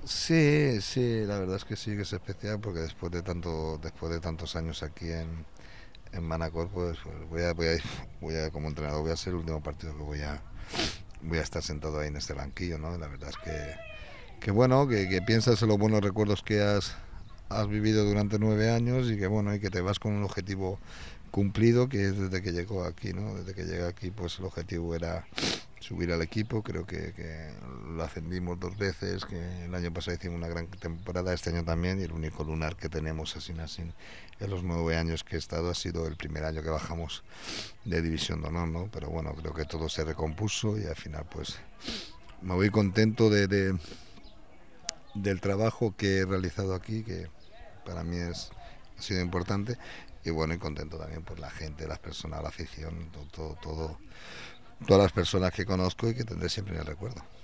Sí, sí, la verdad es que sí que es especial porque después de tantos años aquí en Manacor, pues como entrenador voy a ser el último partido que voy a estar sentado ahí en este banquillo, ¿no? La verdad es que bueno, que piensas en los buenos recuerdos que has vivido durante 9 años y que bueno, y que te vas con un objetivo cumplido, que es desde que llegó aquí, ¿no? Desde que llegué aquí, pues el objetivo era subir al equipo. Creo que lo ascendimos 2 veces, que el año pasado hicimos una gran temporada, este año también, y el único lunar que tenemos así en los 9 años que he estado ha sido el primer año que bajamos de División de Honor, ¿no? Pero bueno, creo que todo se recompuso y al final pues me voy contento del trabajo que he realizado aquí, que para mí ha sido importante, y bueno, y contento también por la gente, las personas, la afición, todas las personas que conozco y que tendré siempre en el recuerdo.